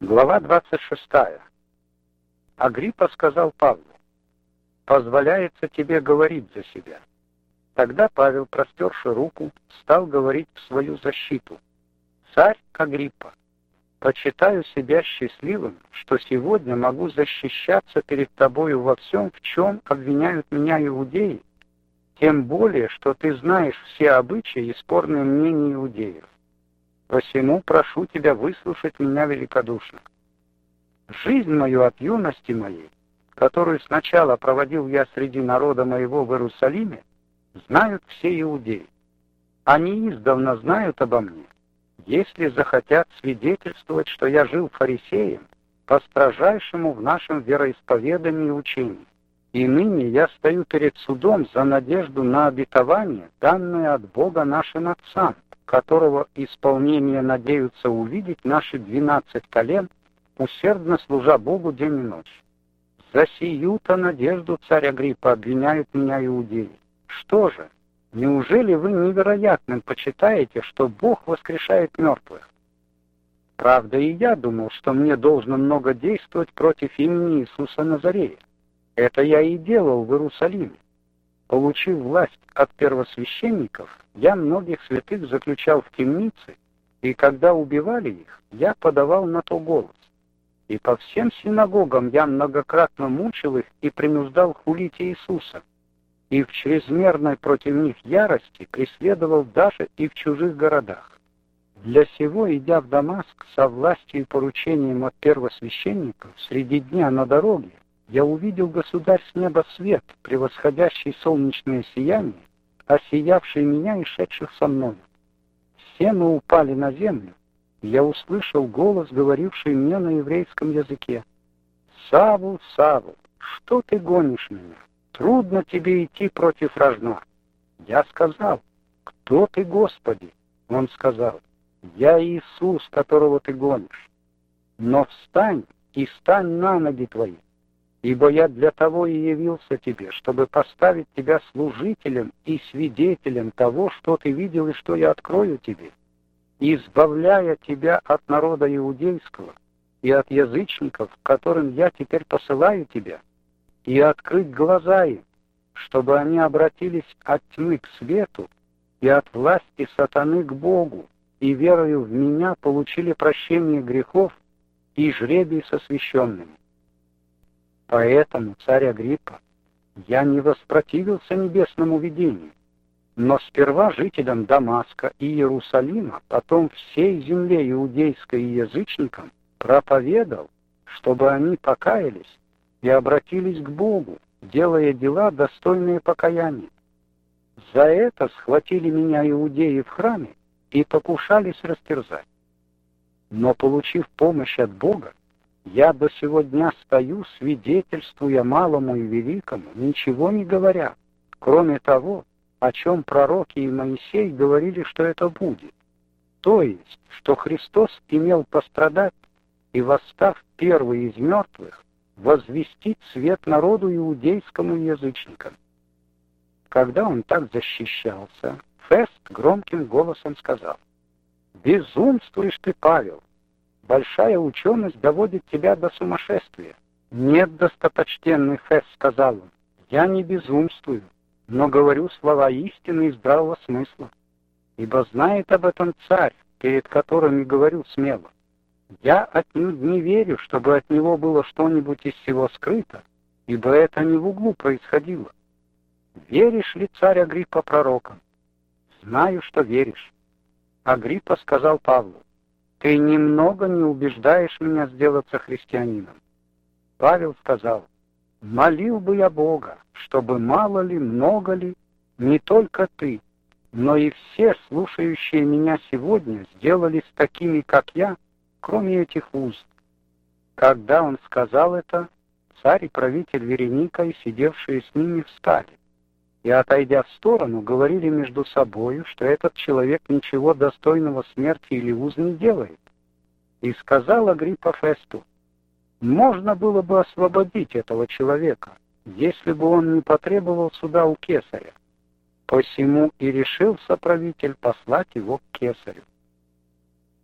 Глава 26. Агриппа сказал Павлу: «Позволяется тебе говорить за себя». Тогда Павел, простерши руку, стал говорить в свою защиту: «Царь Агриппа, почитаю себя счастливым, что сегодня могу защищаться перед тобою во всем, в чем обвиняют меня иудеи, тем более, что ты знаешь все обычаи и спорные мнения иудеев. Посему прошу тебя выслушать меня великодушно. Жизнь мою от юности моей, которую сначала проводил я среди народа моего в Иерусалиме, знают все иудеи. Они издавна знают обо мне, если захотят свидетельствовать, что я жил фарисеем, по строжайшему в нашем вероисповедании и учении. И ныне я стою перед судом за надежду на обетование, данное от Бога нашим отцам, которого исполнение надеются увидеть наши 12 колен, усердно служа Богу день и ночь. За сию-то надежду, царь Агриппа, обвиняют меня иудеи. Что же, неужели вы невероятным почитаете, что Бог воскрешает мертвых? Правда, и я думал, что мне должно много действовать против имени Иисуса Назарея. Это я и делал в Иерусалиме. Получив власть от первосвященников, я многих святых заключал в темницы, и когда убивали их, я подавал на то голос. И по всем синагогам я многократно мучил их и принуждал хулить Иисуса, и в чрезмерной против них ярости преследовал даже и в чужих городах. Для сего, идя в Дамаск со властью и поручением от первосвященников, среди дня на дороге, я увидел, государь, с неба свет, превосходящий солнечное сияние, осиявший меня и шедших со мною. Все мы упали на землю, и я услышал голос, говоривший мне на еврейском языке: «Савл, Савл, что ты гонишь меня? Трудно тебе идти против рожна». Я сказал: «Кто ты, Господи?» Он сказал: «Я Иисус, которого ты гонишь. Но встань и стань на ноги твои, ибо я для того и явился тебе, чтобы поставить тебя служителем и свидетелем того, что ты видел и что я открою тебе, избавляя тебя от народа иудейского и от язычников, к которым я теперь посылаю тебя, и открыть глаза им, чтобы они обратились от тьмы к свету и от власти сатаны к Богу, и верою в меня получили прощение грехов и жребий со священными». Поэтому, царь Агриппа, я не воспротивился небесному видению, но сперва жителям Дамаска и Иерусалима, потом всей земле иудейской и язычникам проповедал, чтобы они покаялись и обратились к Богу, делая дела, достойные покаяния. За это схватили меня иудеи в храме и покушались растерзать. Но, получив помощь от Бога, я до сего дня стою, свидетельствуя малому и великому, ничего не говоря, кроме того, о чем пророки и Моисей говорили, что это будет. То есть, что Христос имел пострадать и, восстав первый из мертвых, возвестить свет народу иудейскому и язычникам. Когда он так защищался, Фест громким голосом сказал: «Безумствуешь ты, Павел! Большая ученость доводит тебя до сумасшествия». «Нет, достопочтенный Фест, — сказал он, — я не безумствую, но говорю слова истины и здравого смысла, ибо знает об этом царь, перед которым и говорю смело. Я отнюдь не верю, чтобы от него было что-нибудь из всего скрыто, ибо это не в углу происходило. Веришь ли, царь Агриппа, пророкам?» «Знаю, что веришь». Агриппа сказал Павлу: «Ты немного не убеждаешь меня сделаться христианином». Павел сказал: «Молил бы я Бога, чтобы мало ли, много ли, не только ты, но и все, слушающие меня сегодня, сделались такими, как я, кроме этих уст». Когда он сказал это, царь и правитель Вереника и сидевшие с ними встали, и, отойдя в сторону, говорили между собою, что этот человек ничего достойного смерти или уз не делает. И сказал Агриппа Фесту: «Можно было бы освободить этого человека, если бы он не потребовал суда у кесаря. Посему и решился правитель послать его к кесарю».